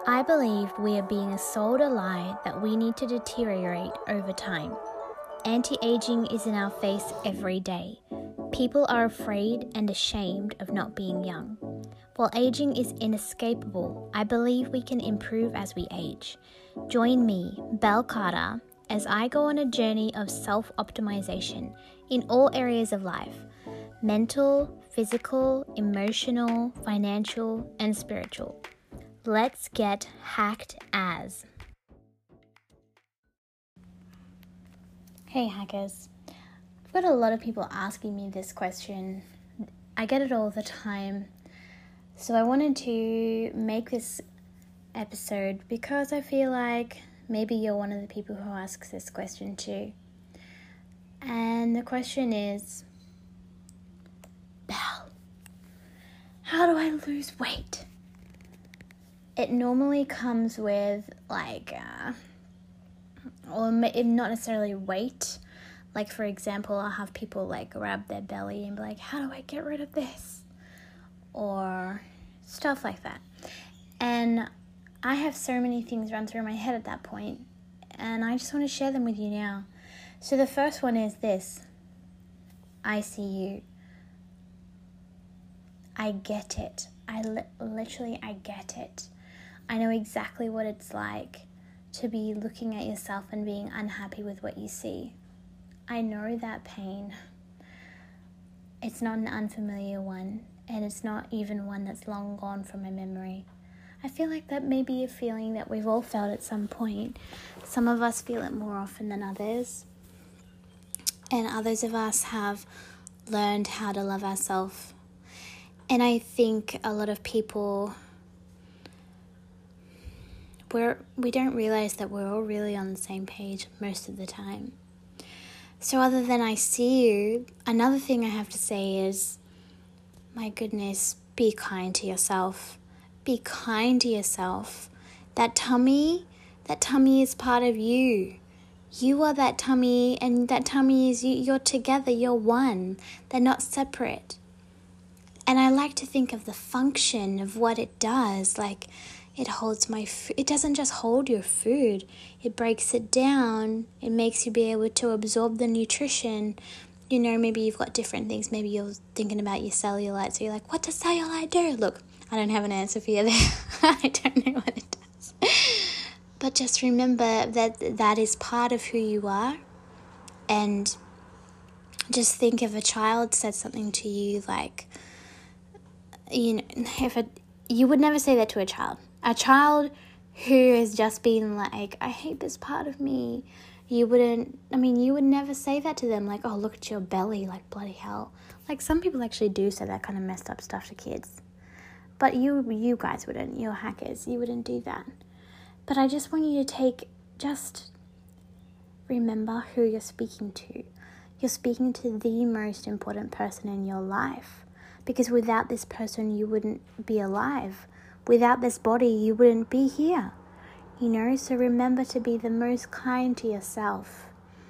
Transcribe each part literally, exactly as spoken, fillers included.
I believe we are being sold a lie that we need to deteriorate over time. Anti-aging is in our face every day. People are afraid and ashamed of not being young. While aging is inescapable, I believe we can improve as we age. Join me, Belle Carter, as I go on a journey of self-optimization in all areas of life: mental, physical, emotional, financial, and spiritual. Let's get hacked as. Hey hackers, I've got a lot of people asking me this question. I get it all the time. So I wanted to make this episode because I feel like maybe you're one of the people who asks this question too. And the question is, Belle, how do I lose weight? It normally comes with like, uh, or not necessarily weight. Like for example, I'll have people like grab their belly and be like, how do I get rid of this? Or stuff like that. And I have so many things run through my head at that point, and I just want to share them with you now. So the first one is this: I see you. I get it. I li- literally, I get it. I know exactly what it's like to be looking at yourself and being unhappy with what you see. I know that pain. It's not an unfamiliar one, and it's not even one that's long gone from my memory. I feel like that may be a feeling that we've all felt at some point. Some of us feel it more often than others, and others of us have learned how to love ourselves. And I think a lot of people, we're, we don't realize that we're all really on the same page most of the time. So other than I see you, another thing I have to say is, my goodness, be kind to yourself. Be kind to yourself. That tummy, that tummy is part of you. You are that tummy, and that tummy is you. You're together, you're one. They're not separate. And I like to think of the function of what it does. Like, it holds my food. It doesn't just hold your food. It breaks it down. It makes you be able to absorb the nutrition. You know, maybe you've got different things. Maybe you're thinking about your cellulite. So you're like, what does cellulite do? Look, I don't have an answer for you there. I don't know what it does. But just remember that that is part of who you are. And just think if a child said something to you like, you know, if a, you would never say that to a child. A child who has just been like, I hate this part of me. You wouldn't, I mean, you would never say that to them. Like, oh, look at your belly, like bloody hell. Like some people actually do say that kind of messed up stuff to kids. But you, you guys wouldn't. You're hackers. You wouldn't do that. But I just want you to take, just remember who you're speaking to. You're speaking to the most important person in your life. Because without this person, you wouldn't be alive. Without this body, you wouldn't be here. You know, so remember to be the most kind to yourself.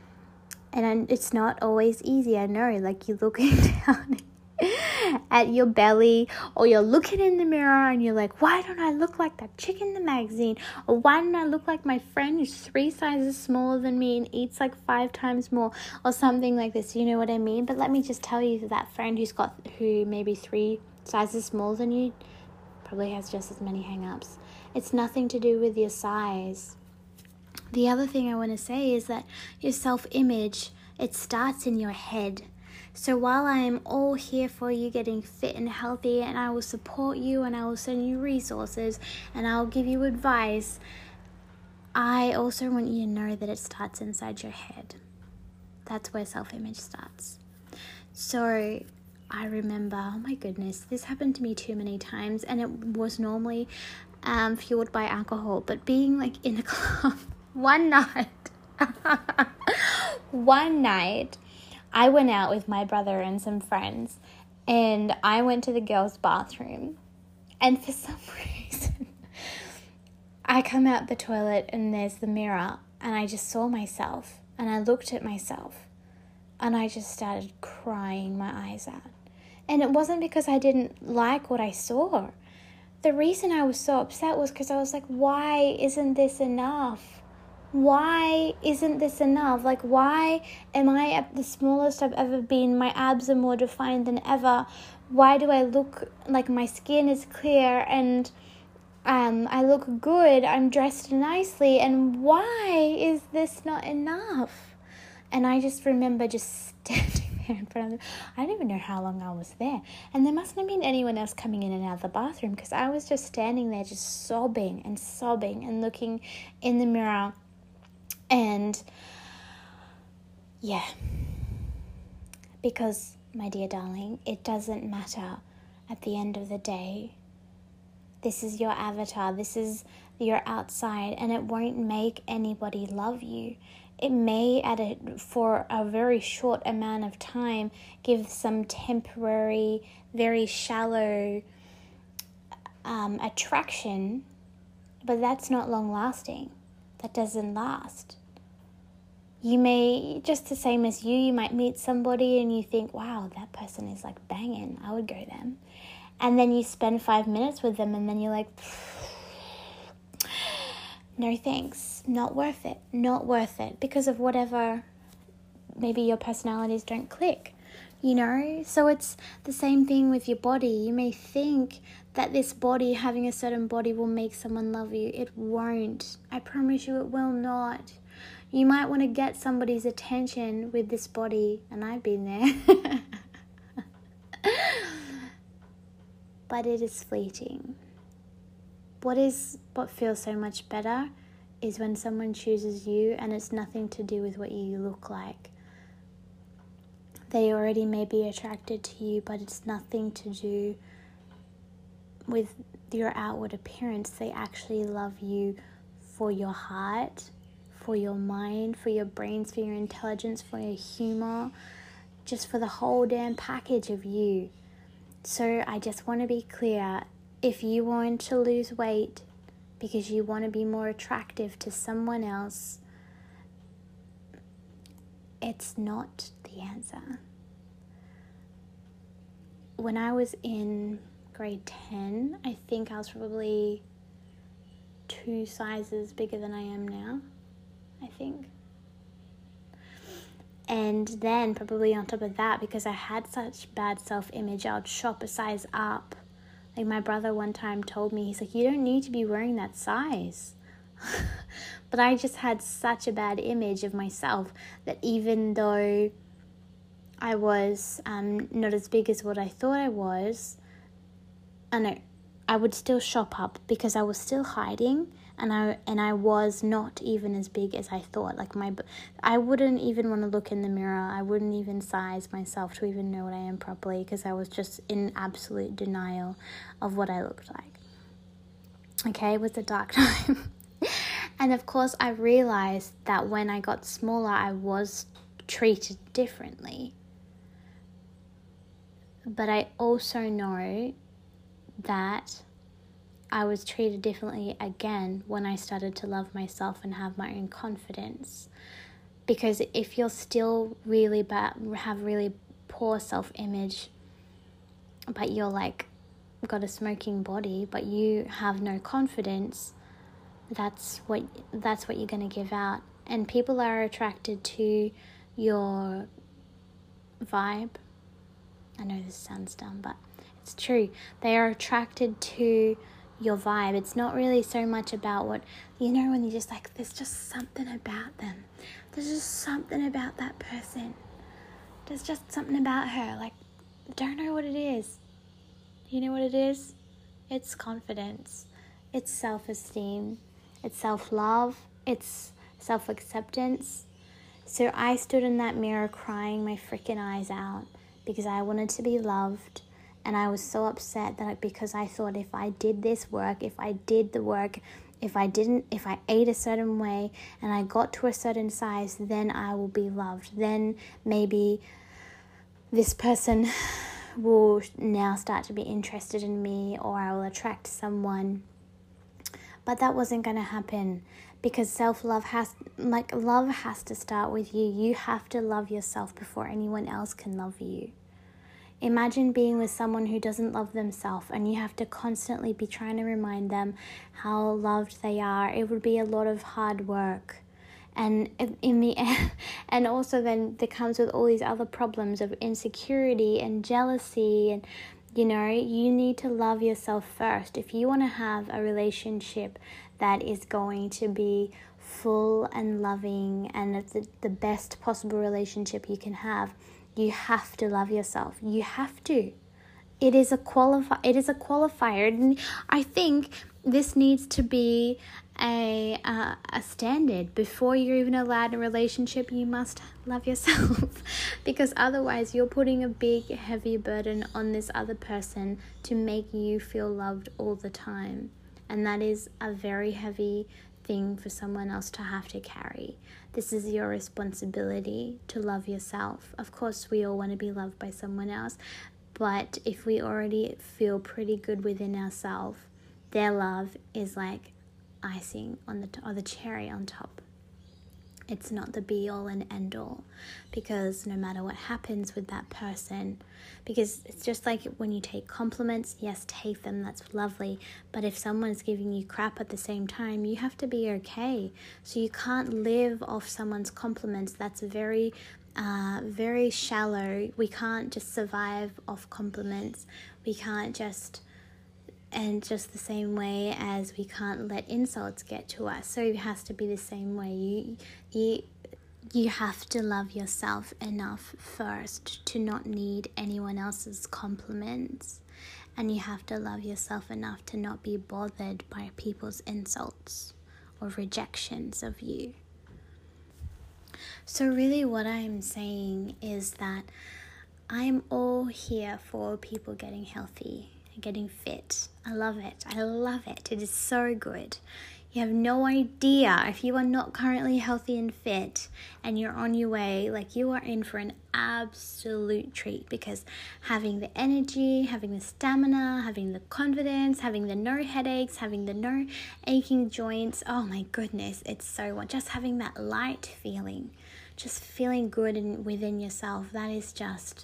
And it's not always easy, I know. Like you're looking down at your belly, or you're looking in the mirror and you're like, why don't I look like that chick in the magazine? Or why don't I look like my friend who's three sizes smaller than me and eats like five times more, or something like this? You know what I mean? But let me just tell you that that friend who's got, who maybe three sizes smaller than you, probably has just as many hang-ups. It's nothing to do with your size. The other thing I want to say is that your self-image, it starts in your head. So while I am all here for you getting fit and healthy, and I will support you, and I will send you resources, and I'll give you advice, I also want you to know that it starts inside your head. That's where self-image starts. So I remember, oh my goodness, this happened to me too many times, and it was normally um, fueled by alcohol. But being like in a club one night, one night, I went out with my brother and some friends, and I went to the girls' bathroom, and for some reason, I come out the toilet and there's the mirror, and I just saw myself, and I looked at myself, and I just started crying my eyes out. And it wasn't because I didn't like what I saw. the reason I was so upset was because I was like, why isn't this enough? Why isn't this enough? Like, why am I at the smallest I've ever been? My abs are more defined than ever. Why do I look like my skin is clear and um, I look good? I'm dressed nicely. And why is this not enough? And I just remember just standing there in front of them. I don't even know how long I was there. And there mustn't have been anyone else coming in and out of the bathroom, because I was just standing there just sobbing and sobbing and looking in the mirror. And yeah, because, my dear darling, it doesn't matter at the end of the day. This is your avatar. This is your outside, and it won't make anybody love you. It may, at a, for a very short amount of time, give some temporary, very shallow um, attraction, but that's not long lasting. That doesn't last. You may, just the same as you, you might meet somebody and you think, wow, that person is like banging, I would go them. And then you spend five minutes with them and then you're like, no thanks, not worth it, not worth it, because of whatever, maybe your personalities don't click, you know? So it's the same thing with your body. You may think that this body, having a certain body, will make someone love you. It won't. I promise you it will not. You might want to get somebody's attention with this body, and I've been there. But it is fleeting. What is what feels so much better is when someone chooses you and it's nothing to do with what you look like. They already may be attracted to you, but it's nothing to do with your outward appearance. They actually love you for your heart, for your mind, for your brains, for your intelligence, for your humor, just for the whole damn package of you. So I just want to be clear, if you want to lose weight because you want to be more attractive to someone else, it's not the answer. When I was in grade ten, I think I was probably two sizes bigger than I am now, I think. And then probably on top of that, because I had such bad self-image, I would shop a size up. Like my brother one time told me, he's like, you don't need to be wearing that size. But I just had such a bad image of myself that even though I was um, not as big as what I thought I was, I know, I would still shop up because I was still hiding. And I and I was not even as big as I thought. Like my, I wouldn't even want to look in the mirror. I wouldn't even size myself to even know what I am properly, because I was just in absolute denial of what I looked like. Okay, it was a dark time. And of course, I realized that when I got smaller, I was treated differently. But I also know that I was treated differently again when I started to love myself and have my own confidence. Because if you're still really bad, have really poor self-image, but you're like got a smoking body, but you have no confidence, that's what that's what you're going to give out. And people are attracted to your vibe. I know this sounds dumb, but it's true. They are attracted to your vibe. It's not really so much about what, you know, when you're just like, there's just something about them. There's just something about that person. There's just something about her. Like, don't know what it is. You know what it is? It's confidence. It's self-esteem. It's self-love. It's self-acceptance. So I stood in that mirror crying my freaking eyes out because I wanted to be loved. And I was so upset that because I thought if I did this work, if I did the work, if I didn't, if I ate a certain way and I got to a certain size, then I will be loved. Then maybe this person will now start to be interested in me, or I will attract someone. But that wasn't going to happen, because self-love has, like, love has to start with you. You have to love yourself before anyone else can love you. Imagine being with someone who doesn't love themselves and you have to constantly be trying to remind them how loved they are. It would be a lot of hard work. And in the end, and also then there comes with all these other problems of insecurity and jealousy. And, you know, you need to love yourself first. If you want to have a relationship that is going to be full and loving and it's the, the best possible relationship you can have, you have to love yourself. You have to. It is a qualify. It is a qualifier. And I think this needs to be a uh, a standard. Before you're even allowed a relationship, you must love yourself. Because otherwise you're putting a big, heavy burden on this other person to make you feel loved all the time. And that is a very heavy thing for someone else to have to carry. This is your responsibility to love yourself. Of course, we all want to be loved by someone else, but if we already feel pretty good within ourselves, their love is like icing on the or the cherry on top. It's not the be all and end all, because no matter what happens with that person, because it's just like when you take compliments, yes, take them, that's lovely, but if someone's giving you crap at the same time, you have to be okay. So you can't live off someone's compliments. That's very uh, very shallow. We can't just survive off compliments. We can't just And just the same way as we can't let insults get to us. So it has to be the same way. You, you, you have to love yourself enough first to not need anyone else's compliments. And you have to love yourself enough to not be bothered by people's insults or rejections of you. So really what I'm saying is that I'm all here for people getting healthy, getting fit. I love it. I love it. It is so good. You have no idea if you are not currently healthy and fit and you're on your way, like you are in for an absolute treat, because having the energy, having the stamina, having the confidence, having the no headaches, having the no aching joints, oh my goodness, it's so what just having that light feeling, just feeling good in, within yourself, that is just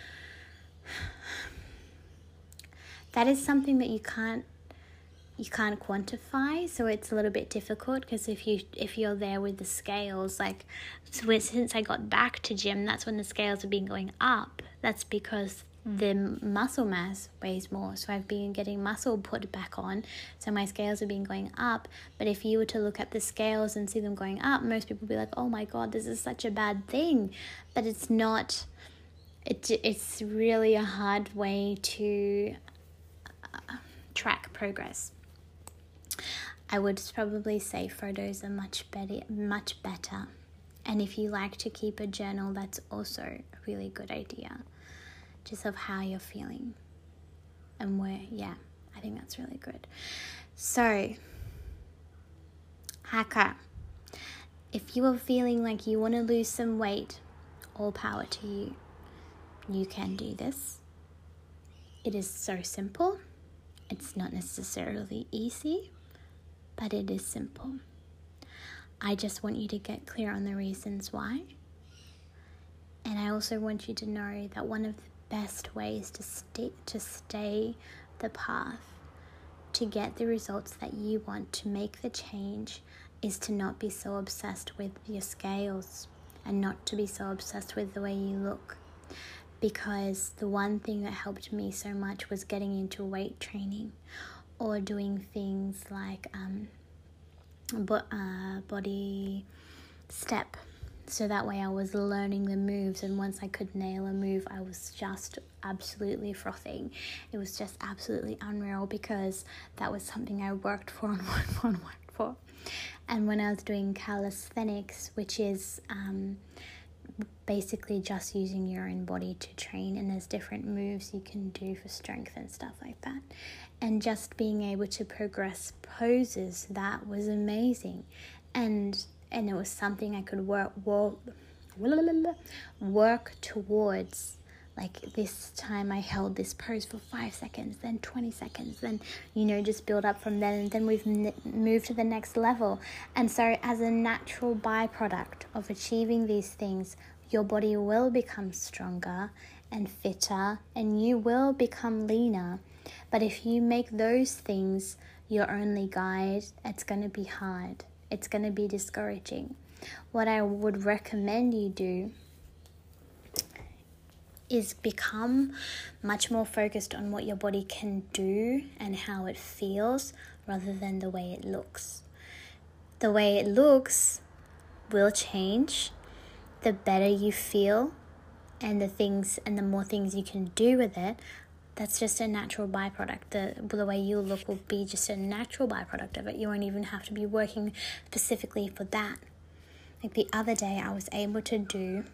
that is something that you can't you can't quantify, so it's a little bit difficult, because if you if you're there with the scales, like so since I got back to gym, that's when the scales have been going up. That's because the muscle mass weighs more, so I've been getting muscle put back on, so my scales have been going up. But if you were to look at the scales and see them going up, most people would be like, oh my god, this is such a bad thing. But it's not. It, it's really a hard way to uh, track progress. I would probably say photos are much better, much better. And if you like to keep a journal, that's also a really good idea. Just of how you're feeling and where, yeah, I think that's really good. So, hacker, if you are feeling like you want to lose some weight, all power to you. You can do this. It is so simple. It's not necessarily easy, but it is simple. I just want you to get clear on the reasons why. And I also want you to know that one of the best ways to stay, to stay the path, to get the results that you want, to make the change, is to not be so obsessed with your scales and not to be so obsessed with the way you look. Because the one thing that helped me so much was getting into weight training or doing things like um, bo- uh, body step. So that way I was learning the moves, and once I could nail a move, I was just absolutely frothing. It was just absolutely unreal, because that was something I worked for and worked for and worked for. And when I was doing calisthenics, which is um, basically just using your own body to train, and there's different moves you can do for strength and stuff like that, and just being able to progress poses, that was amazing. And and it was something I could work work, work towards. Like this time I held this pose for five seconds, then twenty seconds, then, you know, just build up from then, and then we've n- moved to the next level. And so as a natural byproduct of achieving these things, your body will become stronger, and fitter, and you will become leaner. But if you make those things your only guide, it's going to be hard. It's going to be discouraging. What I would recommend you do is become much more focused on what your body can do and how it feels rather than the way it looks. The way it looks will change. The better you feel and the things and the more things you can do with it, that's just a natural byproduct. The, the way you look will be just a natural byproduct of it. You won't even have to be working specifically for that. Like the other day I was able to do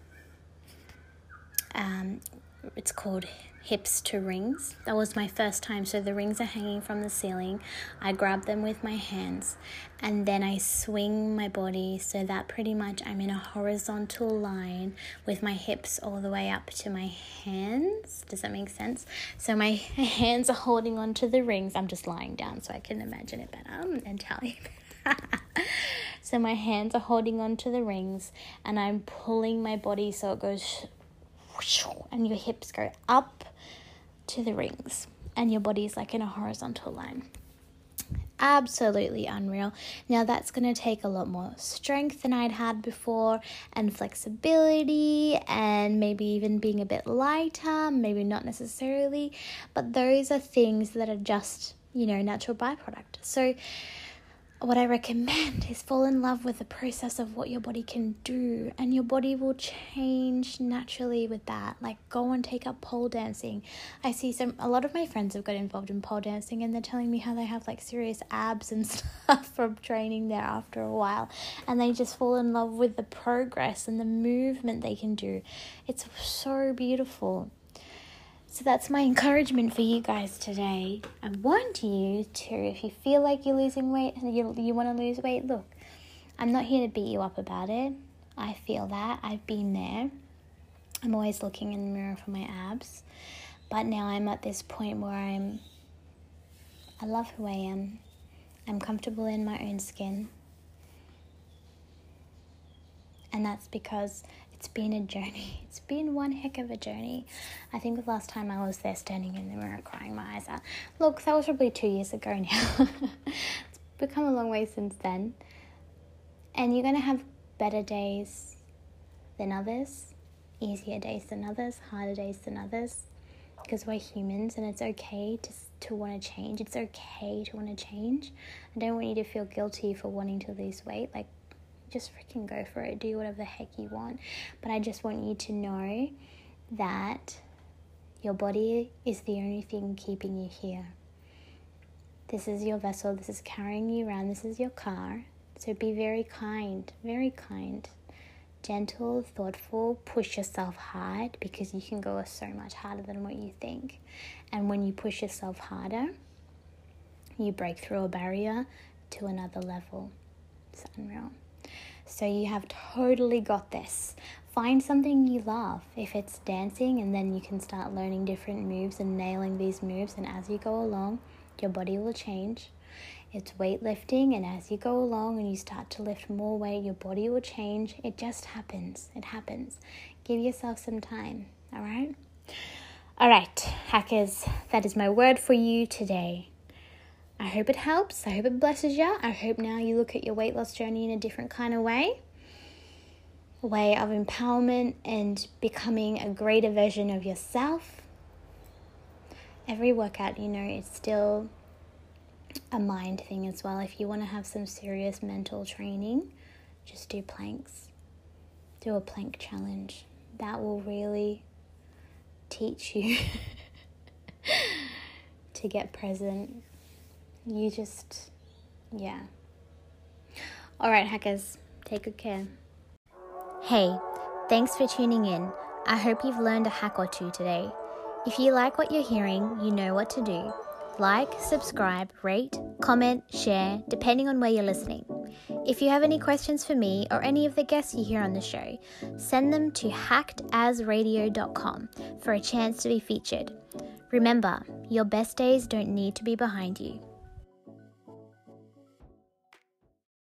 Um, it's called hips to rings. That was my first time. So the rings are hanging from the ceiling. I grab them with my hands and then I swing my body so that pretty much I'm in a horizontal line with my hips all the way up to my hands. Does that make sense? So my hands are holding onto the rings. I'm just lying down so I can imagine it better and tell you. So my hands are holding onto the rings and I'm pulling my body so it goes and your hips go up to the rings and your body is like in a horizontal line. Absolutely unreal. Now that's going to take a lot more strength than I'd had before, and flexibility, and maybe even being a bit lighter, maybe not necessarily, but those are things that are just, you know, natural byproduct. So what I recommend is fall in love with the process of what your body can do, and your body will change naturally with that. Like, go and take up pole dancing. I see some, a lot of my friends have got involved in pole dancing and they're telling me how they have like serious abs and stuff from training there after a while, and they just fall in love with the progress and the movement they can do. It's so beautiful. So that's my encouragement for you guys today. I want you to, if you feel like you're losing weight and you, you want to lose weight, look, I'm not here to beat you up about it. I feel that. I've been there. I'm always looking in the mirror for my abs. But now I'm at this point where I'm, I love who I am. I'm comfortable in my own skin. And that's because it's been a journey. It's been one heck of a journey. I think the last time I was there standing in the mirror crying my eyes out. Look, that was probably two years ago now. It's become a long way since then. And you're going to have better days than others, easier days than others, harder days than others. Because we're humans and it's okay to, to want to change. It's okay to want to change. I don't want you to feel guilty for wanting to lose weight. Like, just freaking go for it. Do whatever the heck you want. But I just want you to know that your body is the only thing keeping you here. This is your vessel. This is carrying you around. This is your car. So be very kind, very kind, gentle, thoughtful. Push yourself hard, because you can go so much harder than what you think. And when you push yourself harder, you break through a barrier to another level. It's unreal. So you have totally got this. Find something you love. If it's dancing, and then you can start learning different moves and nailing these moves, and as you go along, your body will change. It's weightlifting, and as you go along and you start to lift more weight, your body will change. It just happens. It happens. Give yourself some time, all right? All right, hackers, that is my word for you today. I hope it helps. I hope it blesses you. I hope now you look at your weight loss journey in a different kind of way. A way of empowerment and becoming a greater version of yourself. Every workout, you know, it's still a mind thing as well. If you want to have some serious mental training, just do planks. Do a plank challenge. That will really teach you to get present. You just, yeah. All right, hackers, take good care. Hey, thanks for tuning in. I hope you've learned a hack or two today. If you like what you're hearing, you know what to do. Like, subscribe, rate, comment, share, depending on where you're listening. If you have any questions for me or any of the guests you hear on the show, send them to hacked as radio dot com for a chance to be featured. Remember, your best days don't need to be behind you.